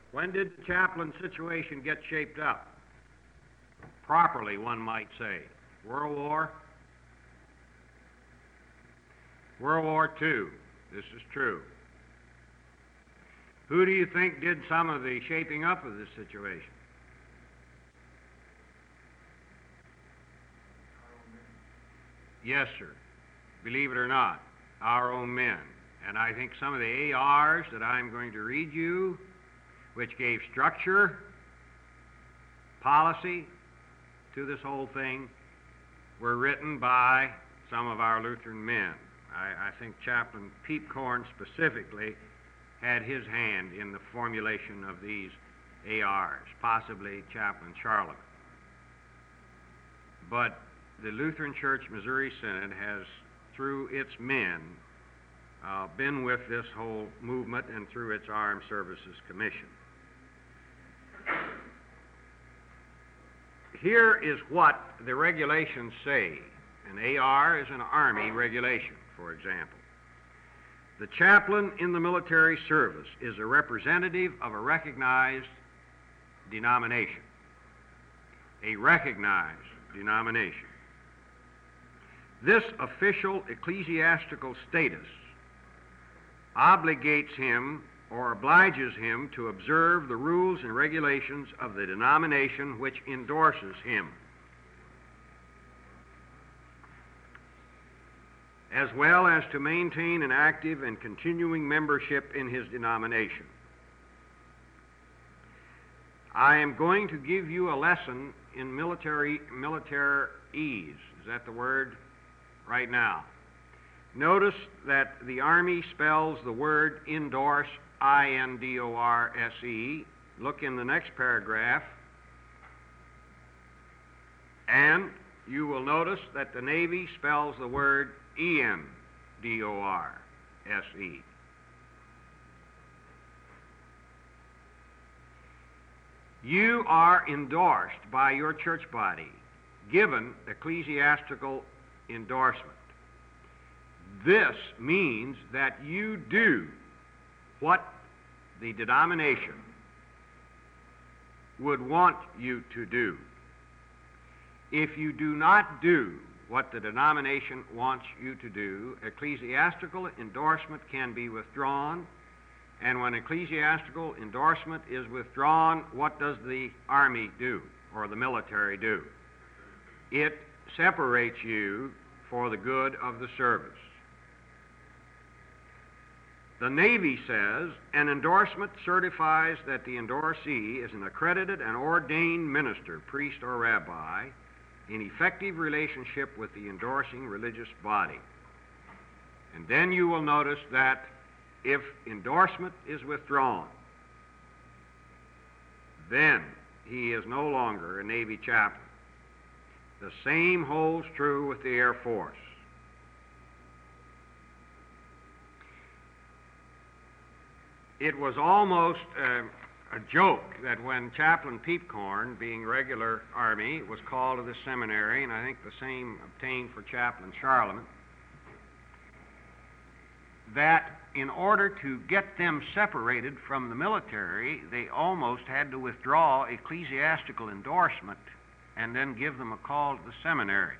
When did the chaplain situation get shaped up? Properly, one might say. World War? World War II. This is true. Who do you think did some of the shaping up of this situation? Yes, sir. Believe it or not, our own men. And I think some of the ARs that I'm going to read you, which gave structure, policy to this whole thing, were written by some of our Lutheran men. I think Chaplain Peepcorn specifically had his hand in the formulation of these ARs, possibly Chaplain Charlemagne. But the Lutheran Church Missouri Synod has, through its men, been with this whole movement and through its Armed Services Commission. Here is what the regulations say. An AR is an Army regulation, for example. The chaplain in the military service is a representative of a recognized denomination. A recognized denomination. This official ecclesiastical status obligates him or obliges him to observe the rules and regulations of the denomination which endorses him, as well as to maintain an active and continuing membership in his denomination. I am going to give you a lesson in militaryese. Is that the word? Right now. Notice that the Army spells the word endorse, I-N-D-O-R-S-E. Look in the next paragraph, and you will notice that the Navy spells the word E-N-D-O-R-S-E. You are endorsed by your church body, given ecclesiastical endorsement. This means that you do what the denomination would want you to do. If you do not do what the denomination wants you to do, ecclesiastical endorsement can be withdrawn, and when ecclesiastical endorsement is withdrawn, what does the Army do, or the military do? It separates you for the good of the service. The Navy says an endorsement certifies that the endorsee is an accredited and ordained minister, priest, or rabbi in effective relationship with the endorsing religious body. And then you will notice that if endorsement is withdrawn, then he is no longer a Navy chaplain. The same holds true with the Air Force. It was almost a joke that when Chaplain Peepcorn, being regular Army, was called to the seminary, and I think the same obtained for Chaplain Charlemagne, that in order to get them separated from the military, they almost had to withdraw ecclesiastical endorsement and then give them a call to the seminary.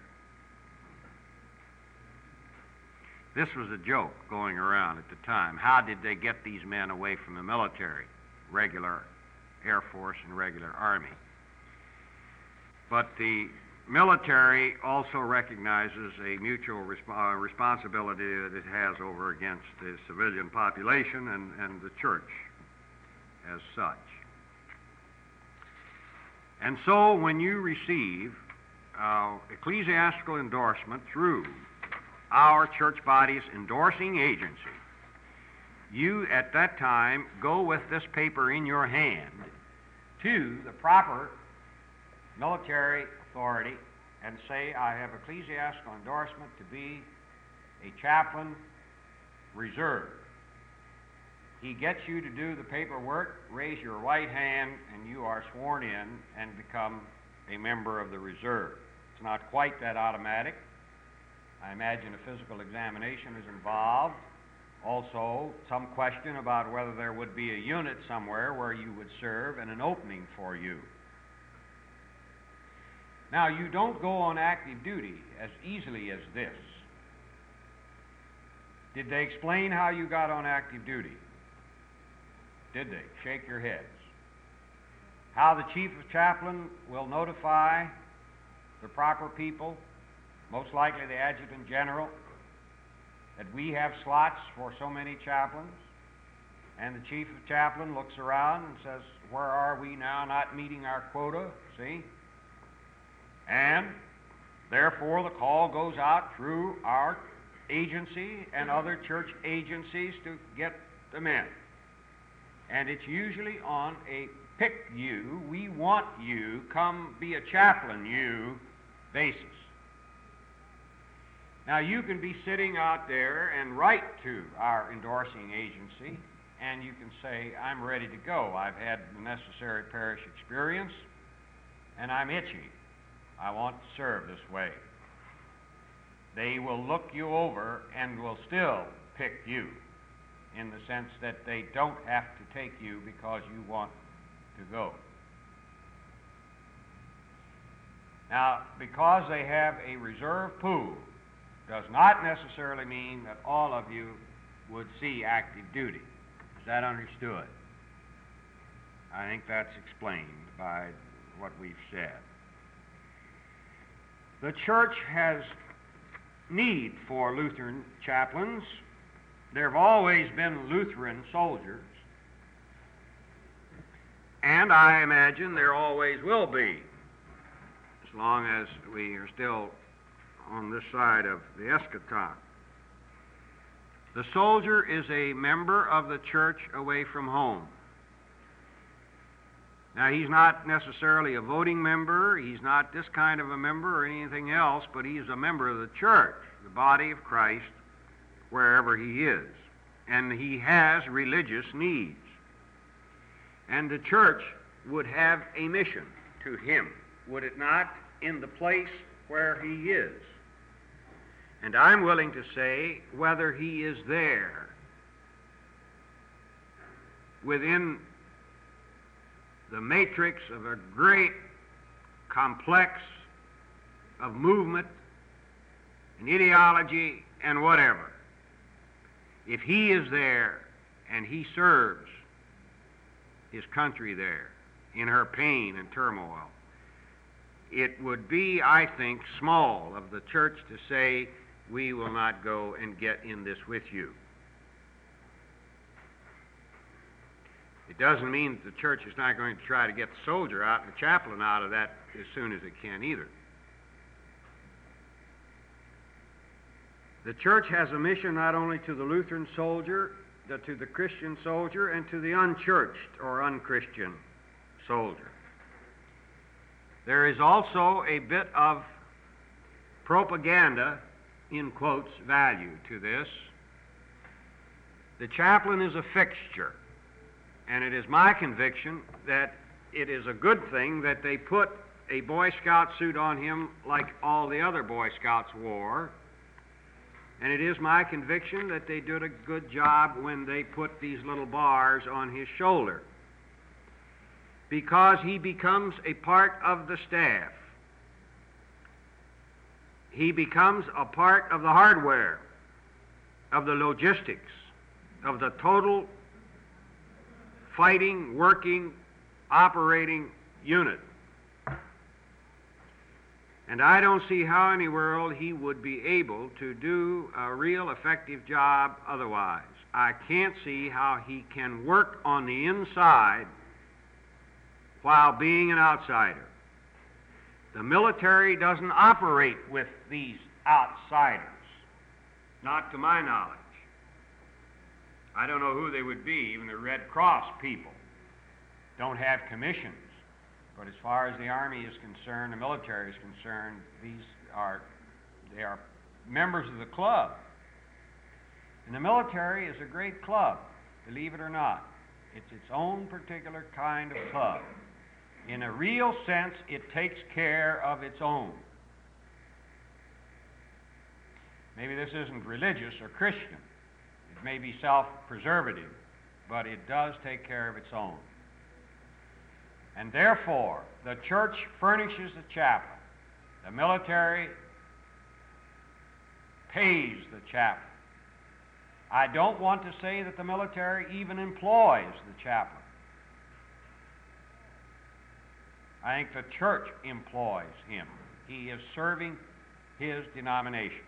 This was a joke going around at the time. How did they get these men away from the military, regular Air Force and regular Army? But the military also recognizes a mutual responsibility that it has over against the civilian population and the church as such. And so when you receive ecclesiastical endorsement through our church body's endorsing agency, you at that time go with this paper in your hand to the proper military authority and say, I have ecclesiastical endorsement to be a chaplain reserve. He gets you to do the paperwork, raise your right hand, and you are sworn in and become a member of the reserve. It's not quite that automatic. I imagine a physical examination is involved, Also, some question about whether there would be a unit somewhere where you would serve and an opening for you. Now, you don't go on active duty as easily as this. Did they explain how you got on active duty? Did they? Shake your heads. How the chief of chaplain will notify the proper people, most likely the adjutant general, that we have slots for so many chaplains, and the chief of chaplain looks around and says, where are we now not meeting our quota? See? And therefore the call goes out through our agency and other church agencies to get the men. And it's usually on a pick you, we want you, come be a chaplain you basis. Now you can be sitting out there and write to our endorsing agency and you can say, I'm ready to go. I've had the necessary parish experience and I'm itchy. I want to serve this way. They will look you over and will still pick you in the sense that they don't have to take you because you want to go. Now, because they have a reserve pool does not necessarily mean that all of you would see active duty. Is that understood? I think that's explained by what we've said. The church has need for Lutheran chaplains. There have always been Lutheran soldiers, and I imagine there always will be, as long as we are still on this side of the eschaton. The soldier is a member of the church away from home. Now, he's not necessarily a voting member, he's not this kind of a member or anything else, but he's a member of the church, the body of Christ, wherever he is. And he has religious needs. And the church would have a mission to him, would it not, in the place where he is. And I'm willing to say whether he is there within the matrix of a great complex of movement and ideology and whatever. If he is there and he serves his country there in her pain and turmoil, it would be, I think, small of the church to say, we will not go and get in this with you. It doesn't mean that the church is not going to try to get the soldier out and the chaplain out of that as soon as it can either. The church has a mission not only to the Lutheran soldier, but to the Christian soldier and to the unchurched or unchristian soldier. There is also a bit of propaganda, in quotes, value to this. The chaplain is a fixture. And it is my conviction that it is a good thing that they put a Boy Scout suit on him like all the other Boy Scouts wore. And it is my conviction that they did a good job when they put these little bars on his shoulder. Because he becomes a part of the staff. He becomes a part of the hardware, of the logistics, of the total fighting, working, operating unit. And I don't see how in the world he would be able to do a real effective job otherwise. I can't see how he can work on the inside while being an outsider. The military doesn't operate with these outsiders, not to my knowledge. I don't know who they would be. Even the Red Cross people don't have commissions. But as far as the Army is concerned, the military is concerned, they are members of the club. And the military is a great club, believe it or not. It's its own particular kind of club. In a real sense, it takes care of its own. Maybe this isn't religious or Christian. It may be self-preservative, but it does take care of its own. And therefore, the church furnishes the chaplain. The military pays the chaplain. I don't want to say that the military even employs the chaplain. I think the church employs him. He is serving his denomination.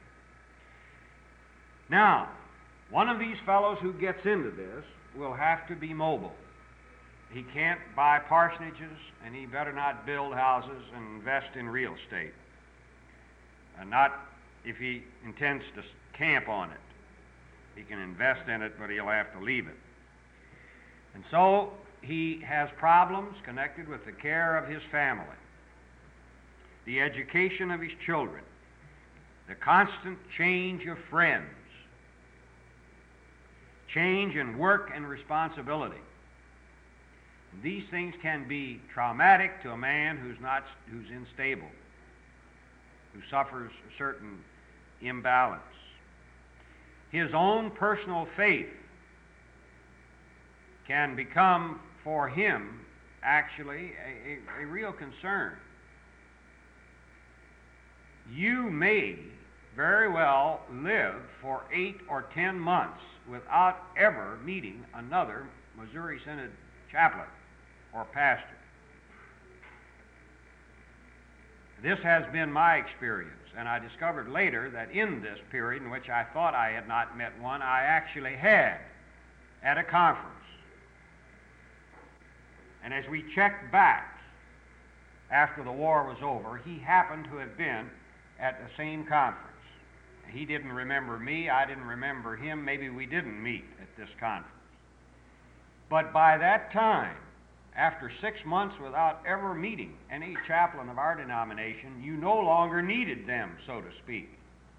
Now, one of these fellows who gets into this will have to be mobile. He can't buy parsonages, and he better not build houses and invest in real estate. Not if he intends to camp on it. He can invest in it, but he'll have to leave it. And so he has problems connected with the care of his family, the education of his children, the constant change of friends, change in work and responsibility. These things can be traumatic to a man who's unstable, who suffers a certain imbalance. His own personal faith can become for him actually a real concern. You may very well live for 8 or 10 months without ever meeting another Missouri Synod chaplain or pastor. This has been my experience, and I discovered later that in this period in which I thought I had not met one, I actually had at a conference. And as we checked back after the war was over, he happened to have been at the same conference. He didn't remember me, I didn't remember him, maybe we didn't meet at this conference. But by that time, after 6 months without ever meeting any chaplain of our denomination, you no longer needed them, so to speak.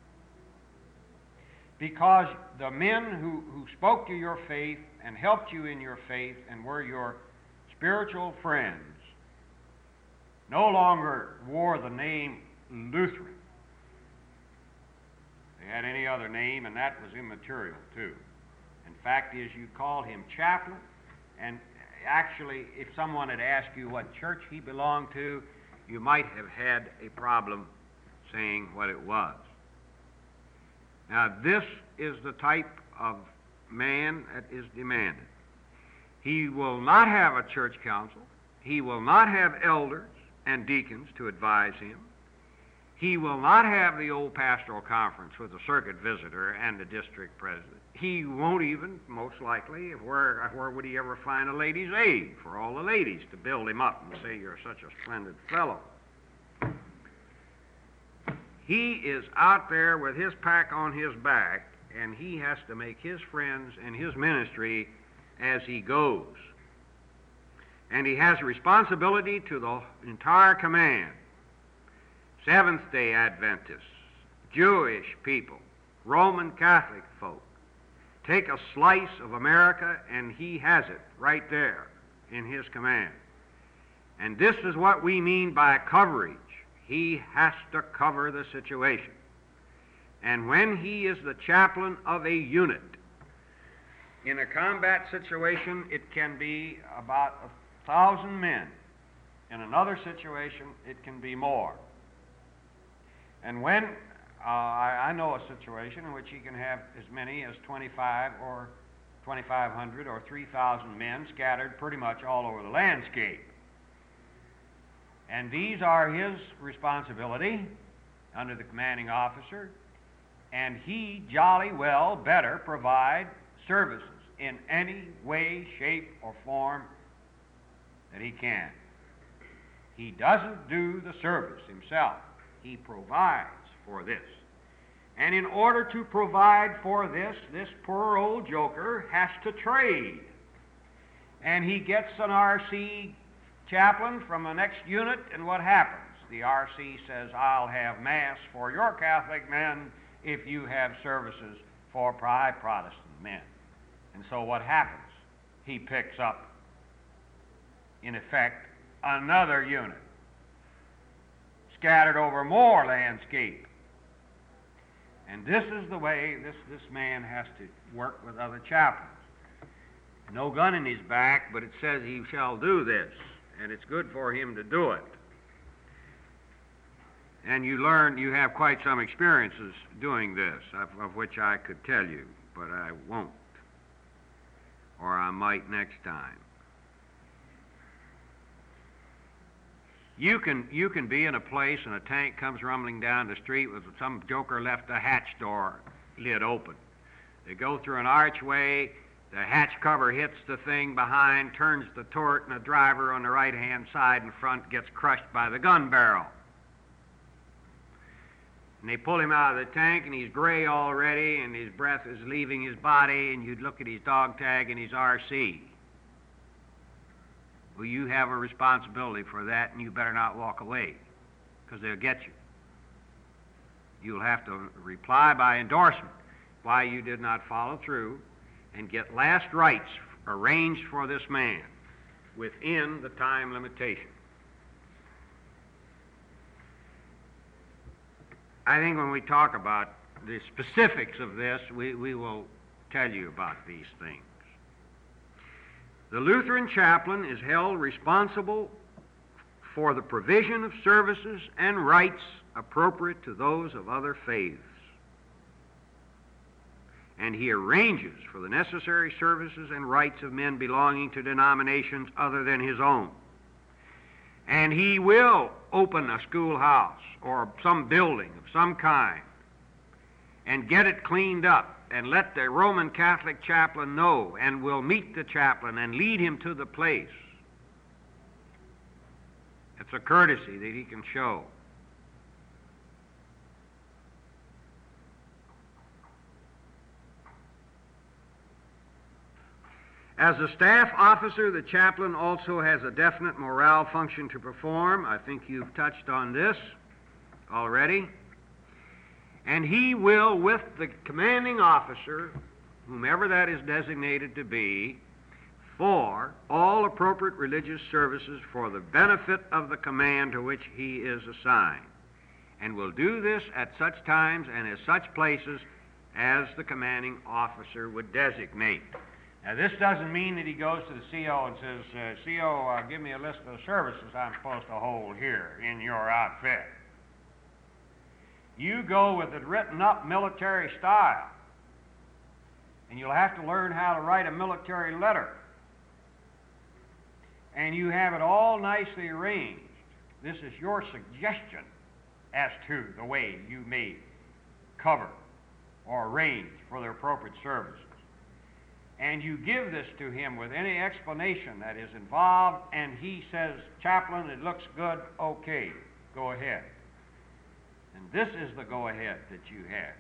Because the men who spoke to your faith and helped you in your faith and were your spiritual friends no longer wore the name Lutheran. They had any other name, and that was immaterial, too. In fact, is you called him chaplain, and actually, if someone had asked you what church he belonged to, you might have had a problem saying what it was. Now, this is the type of man that is demanded. He will not have a church council. He will not have elders and deacons to advise him. He will not have the old pastoral conference with the circuit visitor and the district president. He won't even, most likely, where would he ever find a ladies' aid for all the ladies to build him up and say, you're such a splendid fellow. He is out there with his pack on his back, and he has to make his friends and his ministry as he goes. And he has a responsibility to the entire command. Seventh-day Adventists, Jewish people, Roman Catholic folk. Take a slice of America, and he has it right there in his command. And this is what we mean by coverage. He has to cover the situation. And when he is the chaplain of a unit, in a combat situation, it can be about 1,000 men. In another situation, it can be more. And when I know a situation in which he can have as many as 25 or 2,500 or 3,000 men scattered pretty much all over the landscape. And these are his responsibility under the commanding officer, and he jolly well better provide services in any way, shape, or form that he can. He doesn't do the service himself. He provides for this. And in order to provide for this poor old joker has to trade. And he gets an RC chaplain from the next unit, and what happens? The RC says, I'll have Mass for your Catholic men if you have services for Protestant men. And so what happens? He picks up, in effect, another unit, scattered over more landscape. And this is the way this man has to work with other chaplains. No gun in his back, but it says he shall do this, and it's good for him to do it. And you have quite some experiences doing this, of which I could tell you, but I won't. Or I might next time. You can be in a place and a tank comes rumbling down the street with some joker left the hatch door lid open. They go through an archway, the hatch cover hits the thing behind, turns the turret, and the driver on the right-hand side in front gets crushed by the gun barrel. And they pull him out of the tank, and he's gray already, and his breath is leaving his body, and you'd look at his dog tag and his RC. Well, you have a responsibility for that, and you better not walk away, because they'll get you. You'll have to reply by endorsement why you did not follow through and get last rites arranged for this man within the time limitation. I think when we talk about the specifics of this, we will tell you about these things. The Lutheran chaplain is held responsible for the provision of services and rites appropriate to those of other faiths. And he arranges for the necessary services and rites of men belonging to denominations other than his own. And he will open a schoolhouse or some building of some kind and get it cleaned up and let the Roman Catholic chaplain know, and will meet the chaplain and lead him to the place. It's a courtesy that he can show. As a staff officer, the chaplain also has a definite morale function to perform. I think you've touched on this already. And he will, with the commanding officer, whomever that is designated to be, for all appropriate religious services for the benefit of the command to which he is assigned, and will do this at such times and at such places as the commanding officer would designate. Now, this doesn't mean that he goes to the CO and says, CO, give me a list of the services I'm supposed to hold here in your outfit. You go with it written up military style, and you'll have to learn how to write a military letter. And you have it all nicely arranged. This is your suggestion as to the way you may cover or arrange for the appropriate services. And you give this to him with any explanation that is involved, and he says, Chaplain, it looks good, okay, go ahead. And this is the go-ahead that you have.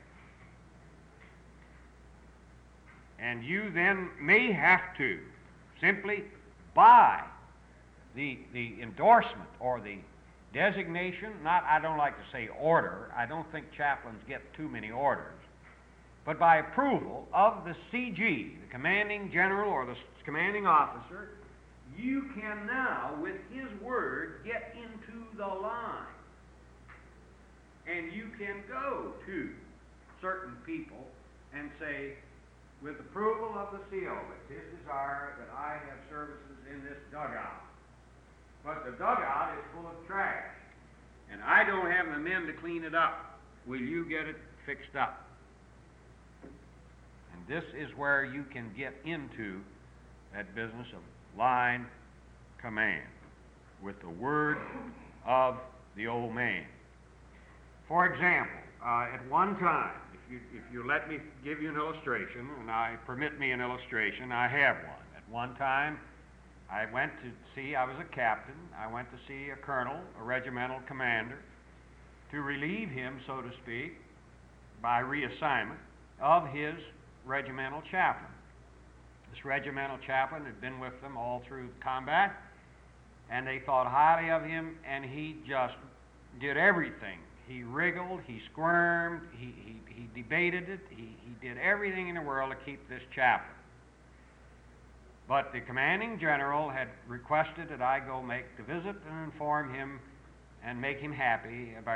And you then may have to simply buy the endorsement or the designation, I don't like to say order, I don't think chaplains get too many orders, but by approval of the CG, the commanding general or the commanding officer, you can now, with his word, get into the line. And you can go to certain people and say, with approval of the CO, it's his desire that I have services in this dugout. But the dugout is full of trash, and I don't have the men to clean it up. Will you get it fixed up? And this is where you can get into that business of line command with the word of the old man. For example, at one time, if you let me give you an illustration, and permit me an illustration, I have one. At one time, I went to see, I was a captain, I went to see a colonel, a regimental commander, to relieve him, so to speak, by reassignment, of his regimental chaplain. This regimental chaplain had been with them all through combat, and they thought highly of him, and he just did everything. He wriggled, he squirmed, he debated it, he did everything in the world to keep this chaplain. But the commanding general had requested that I go make the visit and inform him and make him happy about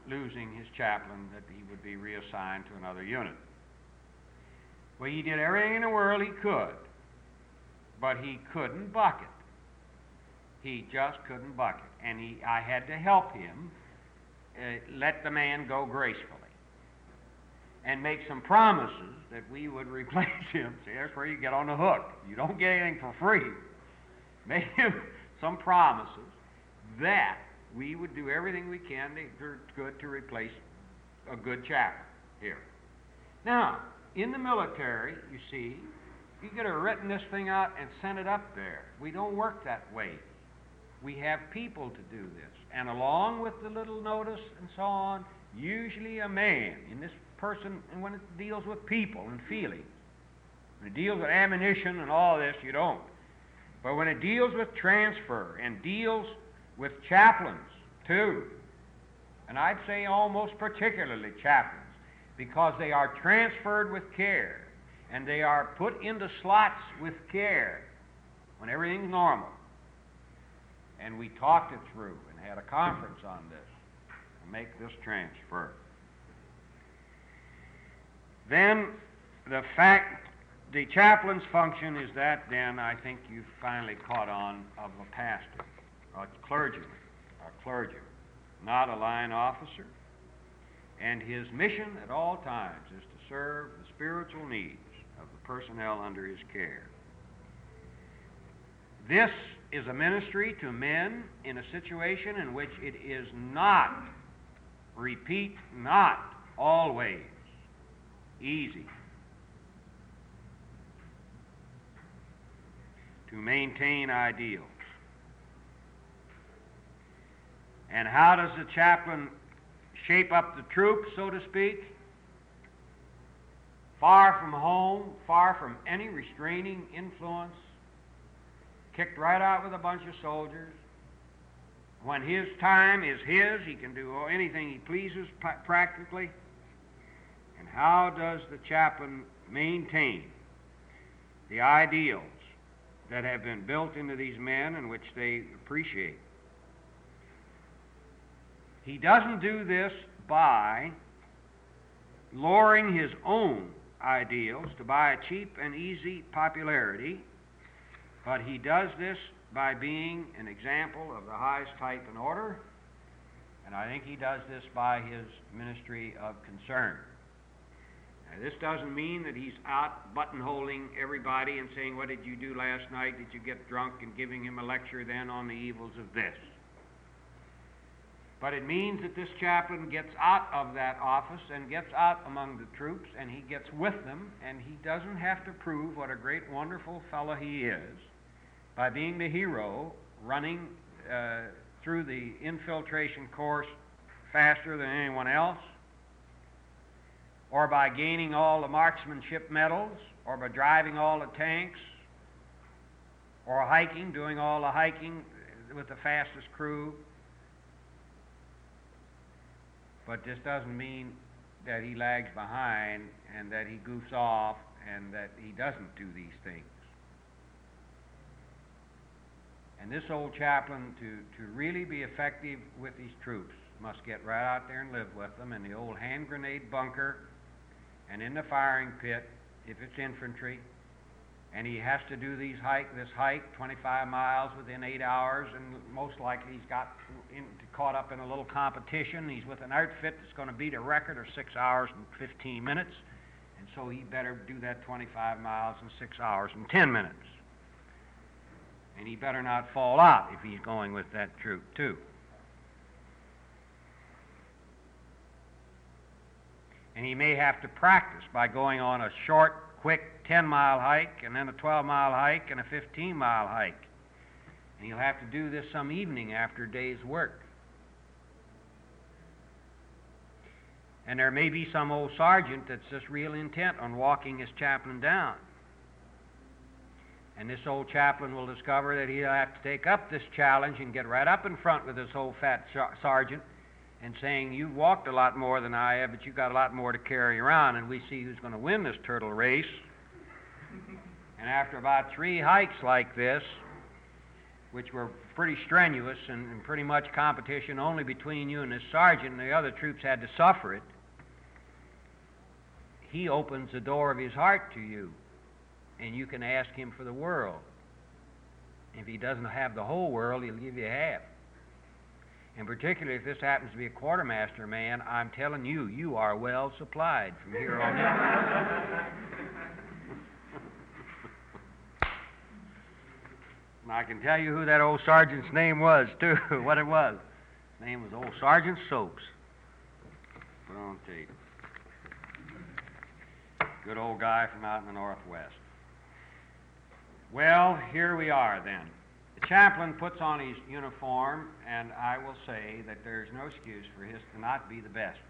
losing his chaplain, that he would be reassigned to another unit. Well, he did everything in the world he could, but he couldn't buck it. He just couldn't buck it. And I had to help him let the man go gracefully and make some promises that we would replace him. See, that's where you get on the hook. You don't get anything for free. Make him some promises that we would do everything we can to replace a good chaplain here. Now, in the military, you see, you could have written this thing out and sent it up there. We don't work that way. We have people to do this. And along with the little notice and so on, usually a man in this person, and when it deals with people and feelings, when it deals with ammunition and all this, you don't. But when it deals with transfer and deals with chaplains, too, and I'd say almost particularly chaplains, because they are transferred with care, and they are put into slots with care when everything's normal. And we talked it through and had a conference on this to make this transfer. Then the chaplain's function is that, then, I think you've finally caught on, of a pastor, a clergyman, not a line officer. And his mission at all times is to serve the spiritual needs of the personnel under his care. This is a ministry to men in a situation in which it is not, repeat, not always easy to maintain ideals. And how does the chaplain shape up the troops, so to speak? Far from home, far from any restraining influence, kicked right out with a bunch of soldiers. When his time is his, he can do anything he pleases practically. And how does the chaplain maintain the ideals that have been built into these men and which they appreciate? He doesn't do this by lowering his own ideals to buy a cheap and easy popularity, but he does this by being an example of the highest type and order, and I think he does this by his ministry of concern. Now, this doesn't mean that he's out buttonholing everybody and saying, "What did you do last night? Did you get drunk?" and giving him a lecture then on the evils of this. But it means that this chaplain gets out of that office and gets out among the troops, and he gets with them, and he doesn't have to prove what a great, wonderful fellow he is by being the hero, running through the infiltration course faster than anyone else, or by gaining all the marksmanship medals, or by driving all the tanks, or hiking, doing all the hiking with the fastest crew. But this doesn't mean that he lags behind and that he goofs off and that he doesn't do these things. And this old chaplain, to really be effective with these troops, must get right out there and live with them in the old hand grenade bunker and in the firing pit, if it's infantry. And he has to do this hike 25 miles within 8 hours, and most likely he's got caught up in a little competition. He's with an outfit that's going to beat a record of 6 hours and 15 minutes, and so he better do that 25 miles in 6 hours and 10 minutes. And he better not fall out if he's going with that troop, too. And he may have to practice by going on a short, quick 10-mile hike, and then a 12-mile hike, and a 15-mile hike. And he'll have to do this some evening after a day's work. And there may be some old sergeant that's just real intent on walking his chaplain down. And this old chaplain will discover that he'll have to take up this challenge and get right up in front with this old fat sergeant and saying, "You've walked a lot more than I have, but you've got a lot more to carry around, and we see who's going to win this turtle race." And after about 3 hikes like this, which were pretty strenuous and pretty much competition only between you and this sergeant, and the other troops had to suffer it, he opens the door of his heart to you, and you can ask him for the world. If he doesn't have the whole world, he'll give you half. And particularly if this happens to be a quartermaster man, I'm telling you, you are well supplied from here on in. And I can tell you who that old sergeant's name was, too, what it was. His name was old Sergeant Soaps. Put on tape. Good old guy from out in the Northwest. Well, here we are then. The chaplain puts on his uniform, and I will say that there's no excuse for his to not be the best.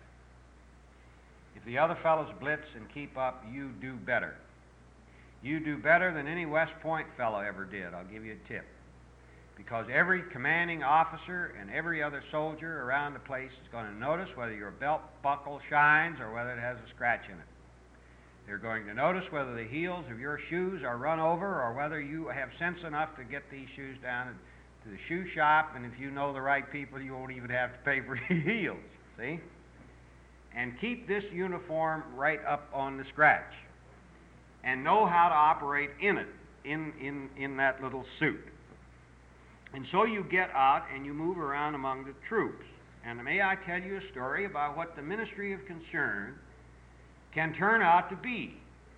If the other fellows blitz and keep up, you do better. You do better than any West Point fellow ever did. I'll give you a tip. Because every commanding officer and every other soldier around the place is going to notice whether your belt buckle shines or whether it has a scratch in it. They're going to notice whether the heels of your shoes are run over or whether you have sense enough to get these shoes down to the shoe shop, and if you know the right people, you won't even have to pay for your heels, see? And keep this uniform right up on the scratch. And know how to operate in it, in that little suit. And so you get out and you move around among the troops. And may I tell you a story about what the ministry of concern can turn out to be.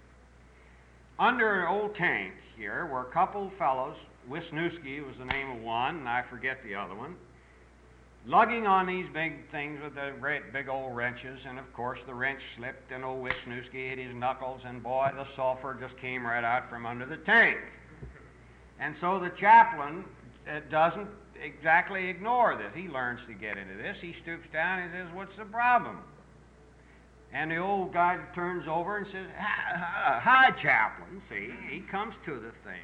Under an old tank here were a couple fellows, Wisniewski was the name of one, and I forget the other one, lugging on these big things with the big old wrenches, and of course the wrench slipped and old Wisniewski hit his knuckles, and boy, the sulfur just came right out from under the tank. And so the chaplain doesn't exactly ignore this. He learns to get into this. He stoops down and says, "What's the problem?" And the old guy turns over and says, "Hi, chaplain." See, he comes to the thing.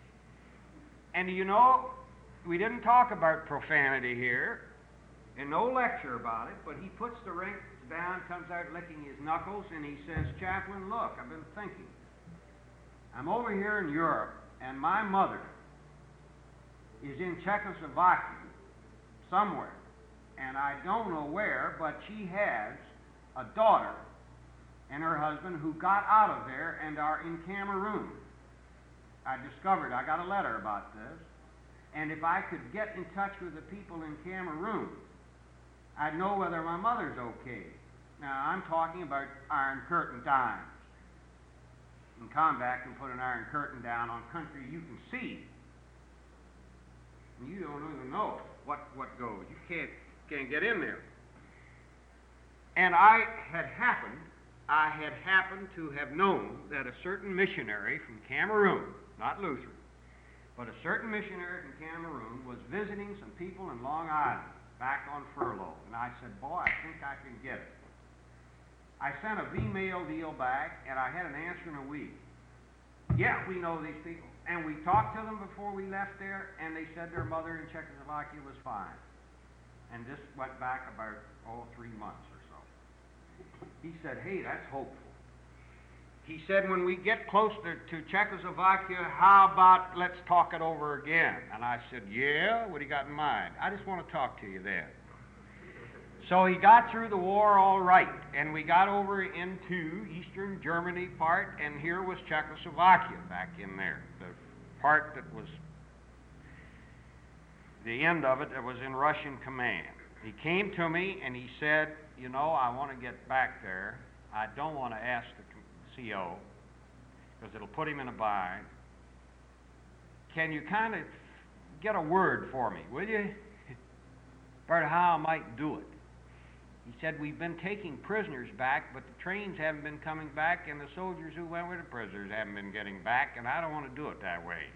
And you know, we didn't talk about profanity here, and no lecture about it, but he puts the wrench down, comes out licking his knuckles, and he says, "Chaplain, look, I've been thinking. I'm over here in Europe, and my mother is in Czechoslovakia somewhere, and I don't know where, but she has a daughter and her husband who got out of there and are in Cameroon. I discovered, I got a letter about this, and if I could get in touch with the people in Cameroon, I'd know whether my mother's okay." Now, I'm talking about Iron Curtain times. In combat, you can put an Iron Curtain down on country you can see. And you don't even know what goes. You can't get in there. And I had happened to have known that a certain missionary from Cameroon, not Lutheran, but a certain missionary from Cameroon was visiting some people in Long Island, back on furlough. And I said, "Boy, I think I can get it." I sent a V-mail deal back, and I had an answer in a week. "Yeah, we know these people." And we talked to them before we left there, and they said their mother in Czechoslovakia was fine. And this went back about, 3 months or so. He said, "Hey, that's hopeful." He said, "When we get close to Czechoslovakia, how about let's talk it over again?" And I said, "Yeah, what do you got in mind? I just want to talk to you then." So he got through the war all right, and we got over into Eastern Germany part, and here was Czechoslovakia back in there, the part that was the end of it that was in Russian command. He came to me and he said, "You know, I want to get back there. I don't want to ask the CO because it'll put him in a bind. Can you kind of get a word for me, will you, about how I might do it?" He said, "We've been taking prisoners back, but the trains haven't been coming back, and the soldiers who went with the prisoners haven't been getting back, and I don't want to do it that way."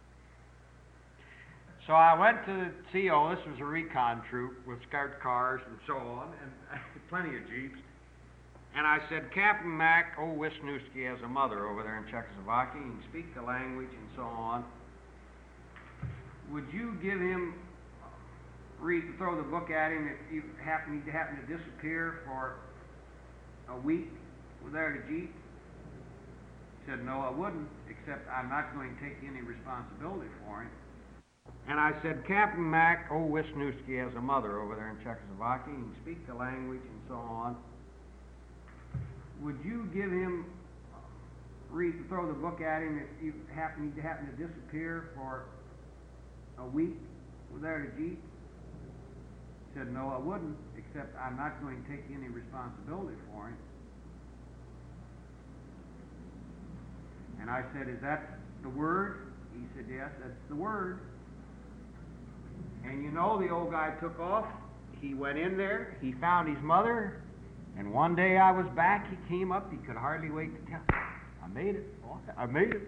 So I went to the CO. This was a recon troop with scout cars and so on, and plenty of jeeps. And I said, "Captain Mack, old Wisniewski has a mother over there in Czechoslovakia. He can speak the language and so on. Would you give him, throw the book at him if you happen to disappear for a week there at a jeep?" He said, "No, I wouldn't, except I'm not going to take any responsibility for him." And I said, Captain Mac, old Wisniewski has a mother over there in Czechoslovakia. He can speak the language and so on. Would you give him, throw the book at him if you happen to disappear for a week there at a Jeep? He said, no, I wouldn't, except I'm not going to take any responsibility for him. And I said, is that the word? He said, yes, that's the word. And you know, the old guy took off. He went in there. He found his mother. And one day I was back. He came up. He could hardly wait to tell me, I made it. I made it.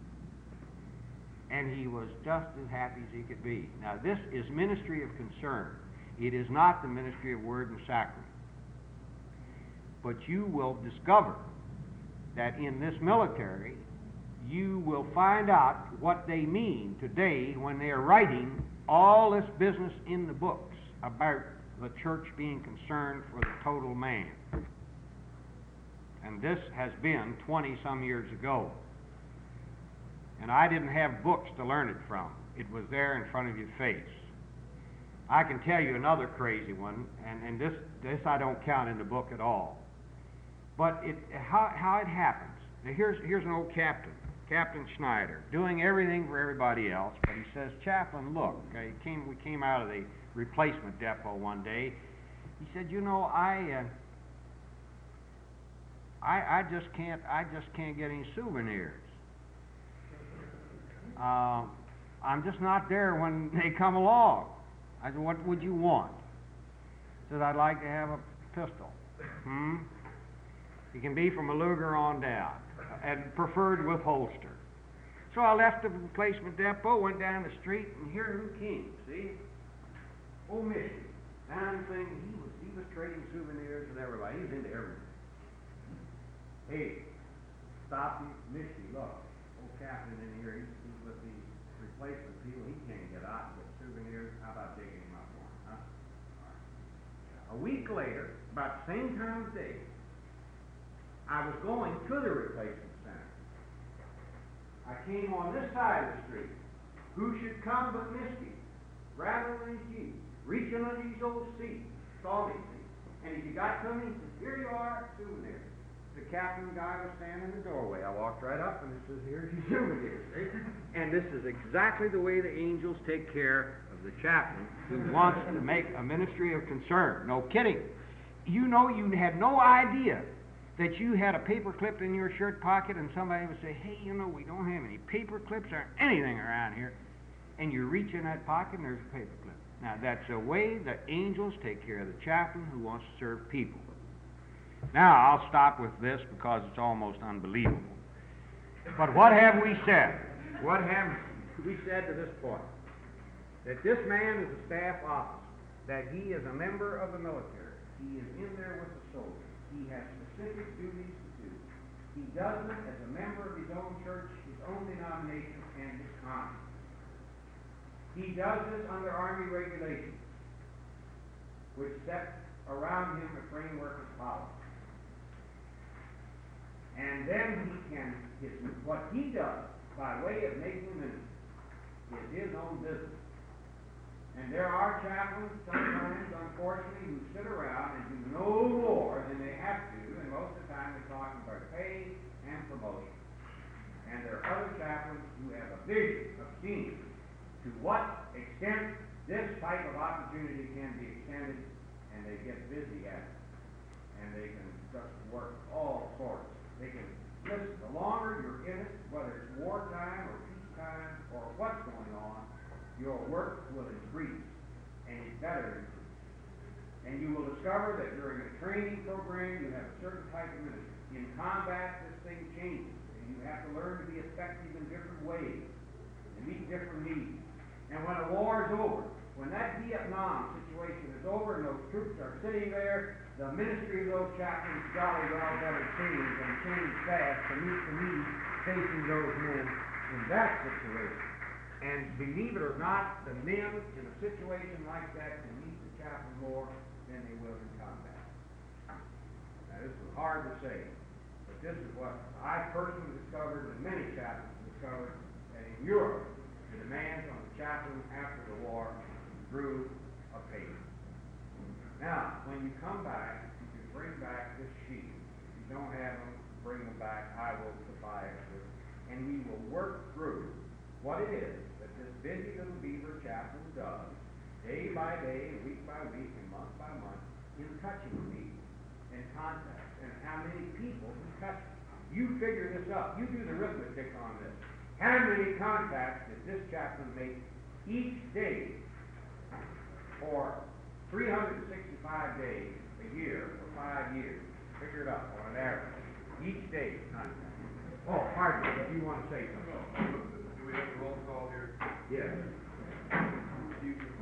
And he was just as happy as he could be. Now, this is ministry of concern. It is not the ministry of word and sacrament. But you will discover that in this military, you will find out what they mean today when they are writing all this business in the books about the church being concerned for the total man. And this has been 20-some years ago. And I didn't have books to learn it from. It was there in front of your face. I can tell you another crazy one, and this I don't count in the book at all. But how it happens. Now here's an old captain, Captain Schneider, doing everything for everybody else, but he says, Chaplain, look, we came out of the replacement depot one day. He said, you know, I just can't get any souvenirs. I'm just not there when they come along. I said, what would you want? He said, I'd like to have a pistol. It can be from a Luger on down, and preferred with holster. So I left the replacement depot, went down the street, and here who came, see? Old Misty. Down the thing, he was trading souvenirs with everybody. He was into everything. Hey, stop him, Misty, look. Old captain in here, he's with the replacement people. He can't get out and get souvenirs. How about digging him up one, huh? Right. A week later, about the same time of day, I was going to the replacement center. I came on this side of the street. Who should come but Misty, rattling his Jeep, reaching under his old seat, saw me, and he got to me and said, here you are, souvenirs. The captain guy was standing in the doorway. I walked right up and he says, here's your souvenirs. And this is exactly the way the angels take care of the chaplain who wants to make a ministry of concern. No kidding. You know, you had no idea that you had a paper clip in your shirt pocket and somebody would say, hey, you know, we don't have any paper clips or anything around here. And you reach in that pocket and there's a paper clip. Now, that's the way the angels take care of the chaplain who wants to serve people. Now, I'll stop with this because it's almost unbelievable. But what have we said? What have we said to this point? That this man is a staff officer, that he is a member of the military. He is in there with the soldiers. He has specific duties to do. He does it as a member of his own church, his own denomination, and his common. He does this under Army regulations, which set around him a framework of policy. And then what he does by way of making ministry is his own business. And there are chaplains sometimes, unfortunately, who sit around and do no more than they have to, and most of the time they're talking about pay and promotion. And there are other chaplains who have a vision of seeing to what extent this type of opportunity can be extended, and they get busy at it. And they can just work all sorts. They can, listen, the longer you're in it, whether it's wartime or peacetime or what's going on, your work will increase, and it better increase. And you will discover that during a training program, you have a certain type of ministry. In combat, this thing changes, and you have to learn to be effective in different ways and meet different needs. And when a war is over, when that Vietnam situation is over and those troops are sitting there, the ministry of those chaplains jolly well better change and change fast to meet the needs facing those men in that situation. And believe it or not, the men in a situation like that can meet the chaplain more than they will in combat. Now, this is hard to say, but this is what I personally discovered, and many chaplains discovered, that in Europe, the demands on the chaplain after the war through a paper. Now, when you come back, you can bring back this sheet. If you don't have them, bring them back. I will supply it with, and we will work through what it is that this busy little beaver chaplain does, day by day, week by week, and month by month, in touching people, in contact, and how many people he touches. You figure this up. You do the arithmetic on this. How many contacts did this chaplain make each day for 365 days a year for 5 years? Figure it up on an average. Each day contact. Oh, pardon me, if you want to say something. Do we have a roll call here? Yes. You